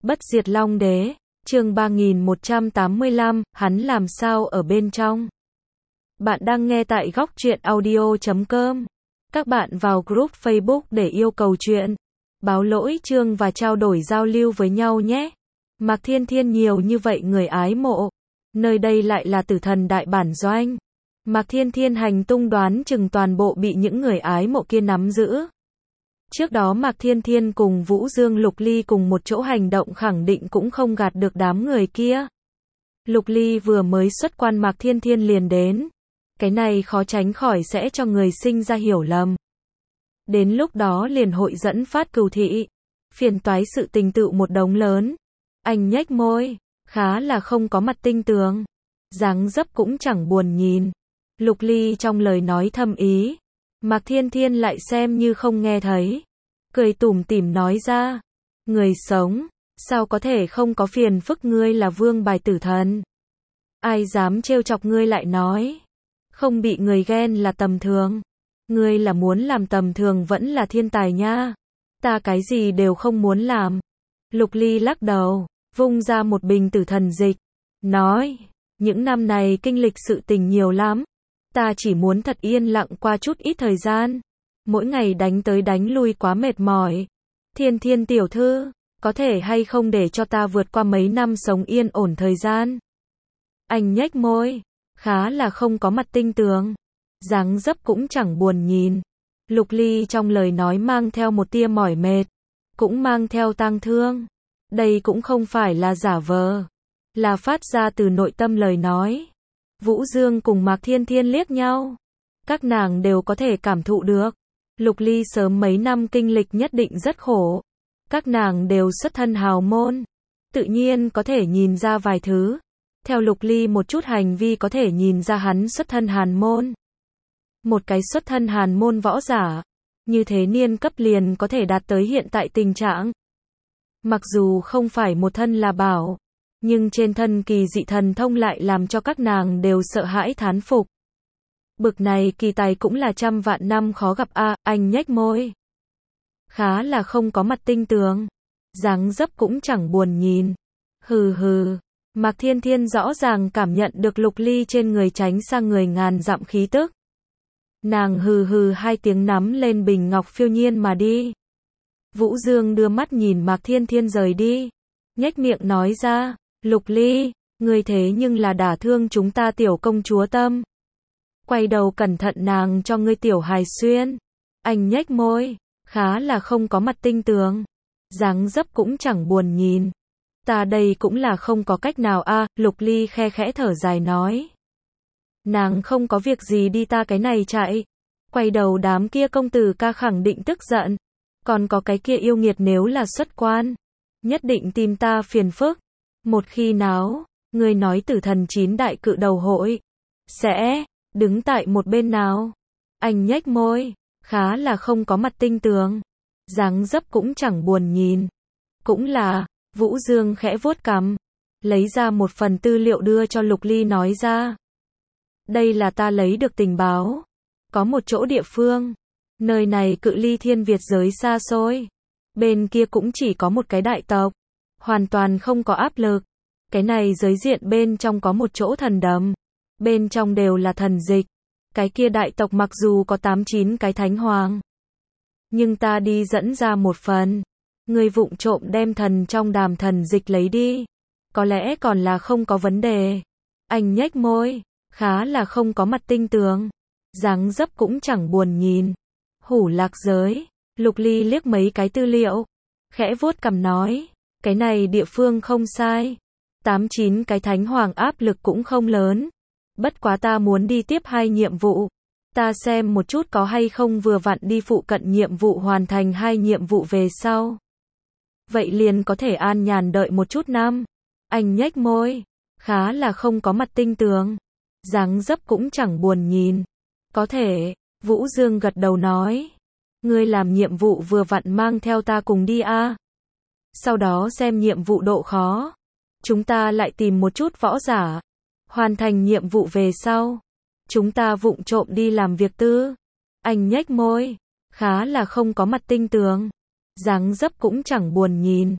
Bất diệt Long Đế, chương 3185, hắn làm sao ở bên trong. Bạn đang nghe tại góc truyện audio.com. Các bạn vào group Facebook để yêu cầu chuyện, báo lỗi chương và trao đổi giao lưu với nhau nhé. Mạc Thiên Thiên nhiều như vậy người ái mộ. Nơi đây lại là Tử Thần đại bản doanh. Mạc Thiên Thiên hành tung đoán chừng toàn bộ bị những người ái mộ kia nắm giữ. Trước đó Mạc Thiên Thiên cùng Vũ Dương Lục Ly cùng một chỗ hành động khẳng định cũng không gạt được đám người kia. Lục Ly vừa mới xuất quan Mạc Thiên Thiên liền đến. Cái này khó tránh khỏi sẽ cho người sinh ra hiểu lầm. Đến lúc đó liền hội dẫn phát cừu thị. Phiền toái sự tình tựu một đống lớn. Anh nhếch môi, khá là không có mặt tinh tường. Dáng dấp cũng chẳng buồn nhìn. Lục Ly trong lời nói thâm ý. Mạc Thiên Thiên lại xem như không nghe thấy. Cười tủm tỉm nói ra. Người sống, sao có thể không có phiền phức, ngươi là vương bài tử thần. Ai dám trêu chọc ngươi lại nói. Không bị người ghen là tầm thường. Ngươi là muốn làm tầm thường vẫn là thiên tài nha. Ta cái gì đều không muốn làm. Lục Ly lắc đầu, vung ra một bình tử thần dịch. Nói, những năm này kinh lịch sự tình nhiều lắm. Ta chỉ muốn thật yên lặng qua chút ít thời gian. Mỗi ngày đánh tới đánh lui quá mệt mỏi. Thiên Thiên tiểu thư, có thể hay không để cho ta vượt qua mấy năm sống yên ổn thời gian. Anh nhếch môi, khá là không có mặt tinh tường. Dáng dấp cũng chẳng buồn nhìn. Lục Ly trong lời nói mang theo một tia mỏi mệt. Cũng mang theo tang thương. Đây cũng không phải là giả vờ. Là phát ra từ nội tâm lời nói. Vũ Dương cùng Mạc Thiên Thiên liếc nhau. Các nàng đều có thể cảm thụ được. Lục Ly sớm mấy năm kinh lịch nhất định rất khổ. Các nàng đều xuất thân hào môn. Tự nhiên có thể nhìn ra vài thứ. Theo Lục Ly một chút hành vi có thể nhìn ra hắn xuất thân hàn môn. Một cái xuất thân hàn môn võ giả. Như thế niên cấp liền có thể đạt tới hiện tại tình trạng. Mặc dù không phải một thân là bảo. Nhưng trên thân kỳ dị thần thông lại làm cho các nàng đều sợ hãi thán phục. Bực này kỳ tài cũng là trăm vạn năm khó gặp a. Anh nhếch môi. Khá là không có mặt tinh tường. Dáng dấp cũng chẳng buồn nhìn. Hừ hừ. Mạc Thiên Thiên rõ ràng cảm nhận được Lục Ly trên người tránh sang người ngàn dặm khí tức. Nàng hừ hừ hai tiếng nắm lên bình ngọc phiêu nhiên mà đi. Vũ Dương đưa mắt nhìn Mạc Thiên Thiên rời đi. Nhếch miệng nói ra. Lục Ly, ngươi thế nhưng là đả thương chúng ta tiểu công chúa tâm. Quay đầu cẩn thận nàng cho ngươi tiểu hài xuyên. Anh nhếch môi, khá là không có mặt tinh tường. Dáng dấp cũng chẳng buồn nhìn. Ta đây cũng là không có cách nào a. Lục Ly khe khẽ thở dài nói. Nàng không có việc gì đi, ta cái này chạy. Quay đầu đám kia công tử ca khẳng định tức giận. Còn có cái kia yêu nghiệt nếu là xuất quan. Nhất định tìm ta phiền phức. Một khi nào, người nói Tử Thần 9 đại cự đầu hội. Sẽ, đứng tại một bên nào. Anh nhếch môi, khá là không có mặt tinh tường. Dáng dấp cũng chẳng buồn nhìn. Cũng là, Vũ Dương khẽ vuốt cằm. Lấy ra một phần tư liệu đưa cho Lục Ly nói ra. Đây là ta lấy được tình báo. Có một chỗ địa phương. Nơi này cự ly thiên Việt giới xa xôi. Bên kia cũng chỉ có một cái đại tộc. Hoàn toàn không có áp lực. Cái này giới diện bên trong có một chỗ thần đầm. Bên trong đều là thần dịch. Cái kia đại tộc mặc dù có 8-9 cái thánh hoàng. Nhưng ta đi dẫn ra một phần. Người vụng trộm đem thần trong đàm thần dịch lấy đi. Có lẽ còn là không có vấn đề. Anh nhếch môi. Khá là không có mặt tinh tường. Dáng dấp cũng chẳng buồn nhìn. Hủ Lạc giới. Lục Ly liếc mấy cái tư liệu. Khẽ vuốt cằm nói. Cái này địa phương không sai. 8-9 cái thánh hoàng áp lực cũng không lớn. Bất quá ta muốn đi tiếp 2 nhiệm vụ. Ta xem một chút có hay không vừa vặn đi phụ cận nhiệm vụ hoàn thành 2 nhiệm vụ về sau. Vậy liền có thể an nhàn đợi một chút năm. Anh nhếch môi. Khá là không có mặt tinh tường. Dáng dấp cũng chẳng buồn nhìn. Có thể. Vũ Dương gật đầu nói. Ngươi làm nhiệm vụ vừa vặn mang theo ta cùng đi a. Sau đó xem nhiệm vụ độ khó. Chúng ta lại tìm một chút võ giả. Hoàn thành nhiệm vụ về sau. Chúng ta vụng trộm đi làm việc tư. Anh nhếch môi. Khá là không có mặt tinh tường. Dáng dấp cũng chẳng buồn nhìn.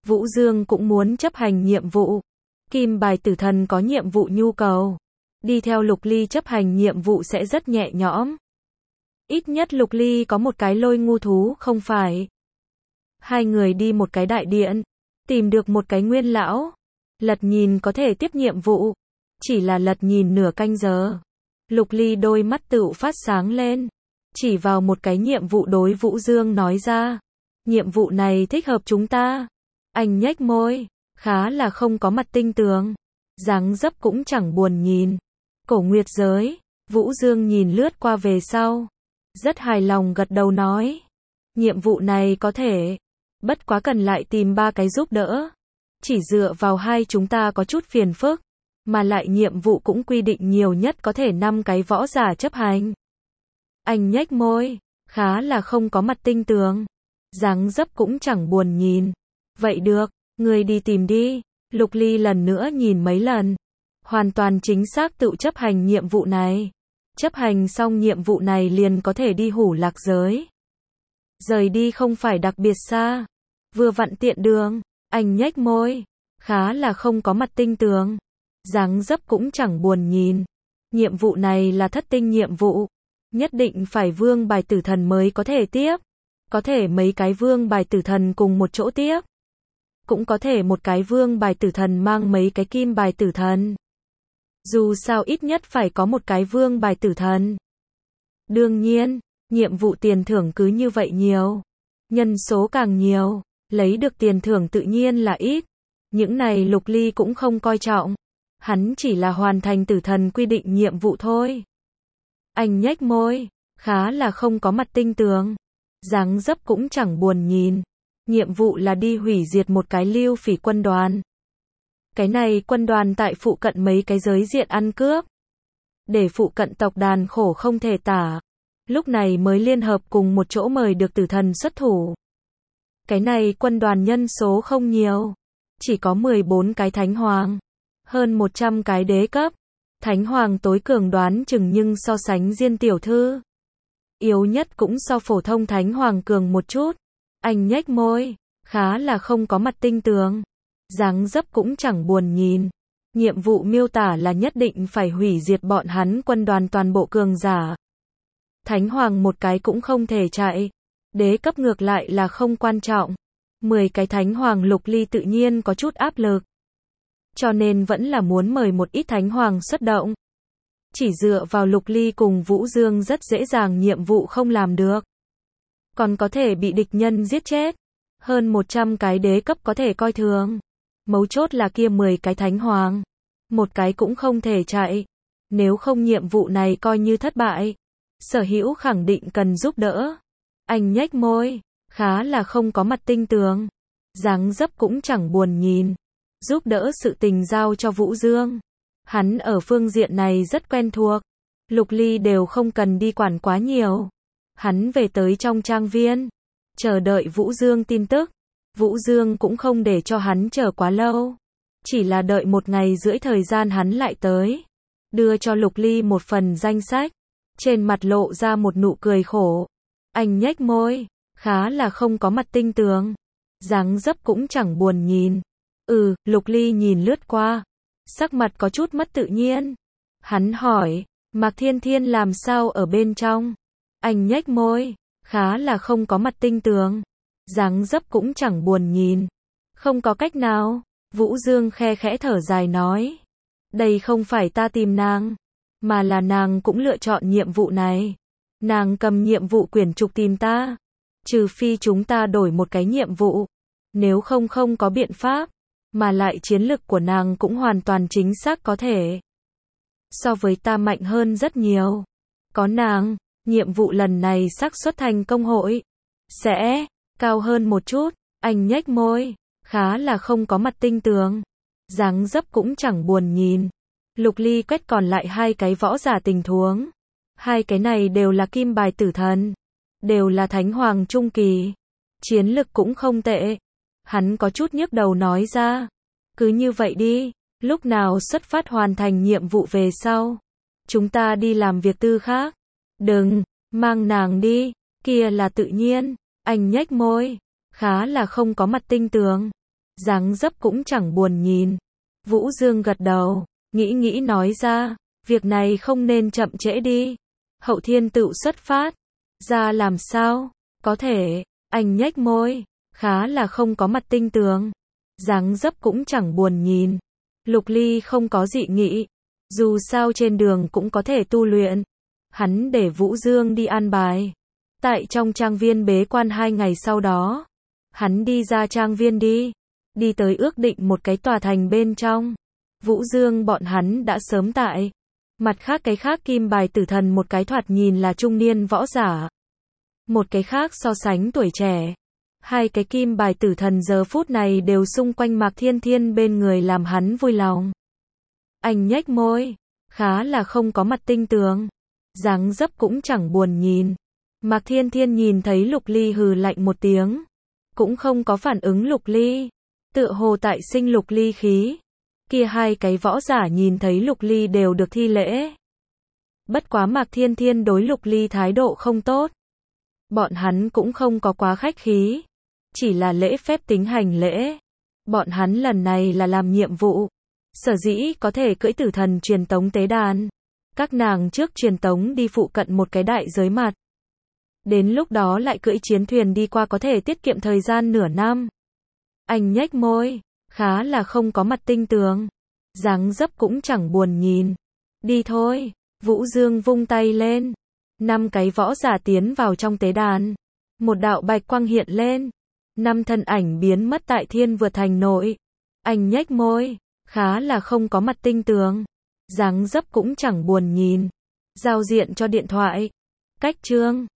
Vũ Dương cũng muốn chấp hành nhiệm vụ. Kim bài tử thần có nhiệm vụ nhu cầu. Đi theo Lục Ly chấp hành nhiệm vụ sẽ rất nhẹ nhõm. Ít nhất Lục Ly có một cái lôi ngu thú không phải. Hai người đi một cái đại điện. Tìm được một cái nguyên lão. Lật nhìn có thể tiếp nhiệm vụ. Chỉ là lật nhìn nửa canh giờ. Lục Ly đôi mắt tựu phát sáng lên. Chỉ vào một cái nhiệm vụ đối Vũ Dương nói ra. Nhiệm vụ này thích hợp chúng ta. Anh nhếch môi. Khá là không có mặt tinh tường. Dáng dấp cũng chẳng buồn nhìn. Cổ nguyệt giới. Vũ Dương nhìn lướt qua về sau. Rất hài lòng gật đầu nói. Nhiệm vụ này có thể. Bất quá cần lại tìm 3 cái giúp đỡ. Chỉ dựa vào hai chúng ta có chút phiền phức. Mà lại nhiệm vụ cũng quy định nhiều nhất có thể 5 cái võ giả chấp hành. Anh nhếch môi. Khá là không có mặt tinh tường. Dáng dấp cũng chẳng buồn nhìn. Vậy được, người đi tìm đi. Lục Ly lần nữa nhìn mấy lần. Hoàn toàn chính xác tự chấp hành nhiệm vụ này. Chấp hành xong nhiệm vụ này liền có thể đi Hủ Lạc giới. Rời đi không phải đặc biệt xa. Vừa vặn tiện đường. Anh nhếch môi. Khá là không có mặt tinh tường. Dáng dấp cũng chẳng buồn nhìn. Nhiệm vụ này là thất tinh nhiệm vụ. Nhất định phải vương bài tử thần mới có thể tiếp. Có thể mấy cái vương bài tử thần cùng một chỗ tiếp. Cũng có thể một cái vương bài tử thần mang mấy cái kim bài tử thần. Dù sao ít nhất phải có một cái vương bài tử thần. Đương nhiên, nhiệm vụ tiền thưởng cứ như vậy nhiều. Nhân số càng nhiều, lấy được tiền thưởng tự nhiên là ít. Những này Lục Ly cũng không coi trọng. Hắn chỉ là hoàn thành tử thần quy định nhiệm vụ thôi. Anh nhếch môi, khá là không có mặt tinh tường. Dáng dấp cũng chẳng buồn nhìn. Nhiệm vụ là đi hủy diệt một cái lưu phỉ quân đoàn. Cái này quân đoàn tại phụ cận mấy cái giới diện ăn cướp. Để phụ cận tộc đàn khổ không thể tả. Lúc này mới liên hợp cùng một chỗ mời được tử thần xuất thủ. Cái này quân đoàn nhân số không nhiều. Chỉ có 14 cái thánh hoàng. Hơn 100 cái đế cấp. Thánh hoàng tối cường đoán chừng nhưng so sánh Diên tiểu thư. Yếu nhất cũng so phổ thông thánh hoàng cường một chút. Anh nhếch môi. Khá là không có mặt tinh tường. Dáng dấp cũng chẳng buồn nhìn. Nhiệm vụ miêu tả là nhất định phải hủy diệt bọn hắn quân đoàn toàn bộ cường giả. Thánh hoàng một cái cũng không thể chạy. Đế cấp ngược lại là không quan trọng. 10 cái thánh hoàng Lục Ly tự nhiên có chút áp lực. Cho nên vẫn là muốn mời một ít thánh hoàng xuất động. Chỉ dựa vào Lục Ly cùng Vũ Dương rất dễ dàng nhiệm vụ không làm được. Còn có thể bị địch nhân giết chết. Hơn 100 cái đế cấp có thể coi thường. Mấu chốt là kia 10 cái thánh hoàng. Một cái cũng không thể chạy. Nếu không nhiệm vụ này coi như thất bại. Sở hữu khẳng định cần giúp đỡ. Anh nhếch môi. Khá là không có mặt tinh tường. Dáng dấp cũng chẳng buồn nhìn. Giúp đỡ sự tình giao cho Vũ Dương. Hắn ở phương diện này rất quen thuộc. Lục Ly đều không cần đi quản quá nhiều. Hắn về tới trong trang viên. Chờ đợi Vũ Dương tin tức. Vũ Dương cũng không để cho hắn chờ quá lâu. Chỉ là đợi 1 ngày rưỡi thời gian hắn lại tới. Đưa cho Lục Ly một phần danh sách. Trên mặt lộ ra một nụ cười khổ. Anh nhếch môi. Khá là không có mặt tinh tường. Dáng dấp cũng chẳng buồn nhìn. Lục Ly nhìn lướt qua. Sắc mặt có chút mất tự nhiên. Hắn hỏi. Mạc Thiên Thiên làm sao ở bên trong? Anh nhếch môi. Khá là không có mặt tinh tường. Dáng dấp cũng chẳng buồn nhìn. Không có cách nào. Vũ Dương khe khẽ thở dài nói. Đây không phải ta tìm nàng. Mà là nàng cũng lựa chọn nhiệm vụ này. Nàng cầm nhiệm vụ quyển trục tìm ta. Trừ phi chúng ta đổi một cái nhiệm vụ. Nếu không không có biện pháp. Mà lại chiến lực của nàng cũng hoàn toàn chính xác có thể. So với ta mạnh hơn rất nhiều. Có nàng, nhiệm vụ lần này xác suất thành công hội sẽ cao hơn một chút. Anh nhếch môi. Khá là không có mặt tinh tường. Dáng dấp cũng chẳng buồn nhìn. Lục Ly quét còn lại 2 cái võ giả tình huống. 2 cái này đều là kim bài tử thần. Đều là thánh hoàng trung kỳ. Chiến lực cũng không tệ. Hắn có chút nhức đầu nói ra. Cứ như vậy đi. Lúc nào xuất phát hoàn thành nhiệm vụ về sau. Chúng ta đi làm việc tư khác. Đừng, mang nàng đi. Kia là tự nhiên. Anh nhếch môi. Khá là không có mặt tinh tường. dáng dấp cũng chẳng buồn nhìn. Vũ Dương gật đầu, nghĩ nói ra, việc này không nên chậm trễ đi. Hậu Thiên Tựu xuất phát. Ra làm sao? Có thể, anh nhếch môi, khá là không có mặt tinh tường. Dáng dấp cũng chẳng buồn nhìn. Lục Ly không có dị nghị. Dù sao trên đường cũng có thể tu luyện. Hắn để Vũ Dương đi an bài. Tại trong trang viên bế quan 2 ngày sau đó, hắn đi ra trang viên đi tới ước định một cái tòa thành bên trong. Vũ Dương bọn hắn đã sớm tại. Mặt khác cái khác Kim Bài Tử Thần một cái thoạt nhìn là trung niên võ giả. Một cái khác so sánh tuổi trẻ. Hai cái Kim Bài Tử Thần giờ phút này đều xung quanh Mạc Thiên Thiên bên người làm hắn vui lòng. Anh nhếch môi, khá là không có mặt tinh tường. Dáng dấp cũng chẳng buồn nhìn. Mạc Thiên Thiên nhìn thấy Lục Ly hừ lạnh một tiếng. Cũng không có phản ứng Lục Ly. Tựa hồ tại sinh Lục Ly khí. Kia hai cái võ giả nhìn thấy Lục Ly đều được thi lễ. Bất quá Mạc Thiên Thiên đối Lục Ly thái độ không tốt. Bọn hắn cũng không có quá khách khí. Chỉ là lễ phép tính hành lễ. Bọn hắn lần này là làm nhiệm vụ. Sở dĩ có thể cưỡi tử thần truyền tống tế đàn. Các nàng trước truyền tống đi phụ cận một cái đại giới mặt. Đến lúc đó lại cưỡi chiến thuyền đi qua có thể tiết kiệm thời gian nửa năm. Anh nhếch môi, khá là không có mặt tinh tường. Dáng dấp cũng chẳng buồn nhìn. Đi thôi, Vũ Dương vung tay lên. 5 cái võ giả tiến vào trong tế đàn. Một đạo bạch quang hiện lên. 5 thân ảnh biến mất tại Thiên Vượt Thành nội. Anh nhếch môi, khá là không có mặt tinh tường. Dáng dấp cũng chẳng buồn nhìn. Giao diện cho điện thoại. Cách chương